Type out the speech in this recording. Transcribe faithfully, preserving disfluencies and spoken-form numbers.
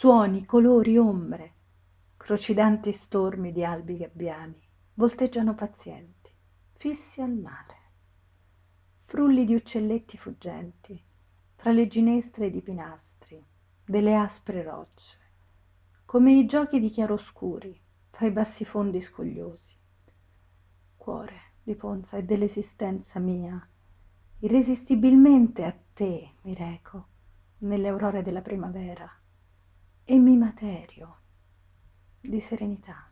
suoni, colori, ombre, crocidanti stormi di albi gabbiani, volteggiano pazienti, fissi al mare. Frulli di uccelletti fuggenti, fra le ginestre ed i pinastri, delle aspre rocce, come i giochi di chiaroscuri, fra i bassifondi scogliosi. Cuore di Ponza e dell'esistenza mia, irresistibilmente a te mi reco nelle aurore della primavera e mi materio di serenità.